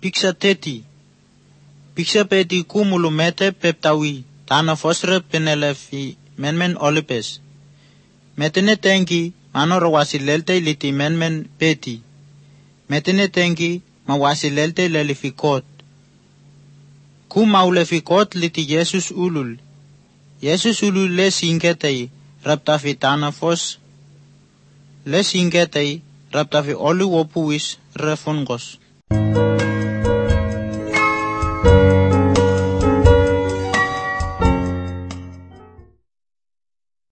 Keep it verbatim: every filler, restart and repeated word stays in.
Picture thirty. Picture peti kumulumete peptawi tana fosre penelefi menmen olipes. Metene tengi manoro wasilelte liti menmen peti. Metene tengi ma wasilelte lelifikot. Ku maulefikot liti Jesus ulul. Jesus ulul le singetei raptafi tana fos. Le singetei raptafi oli wopuis refungos.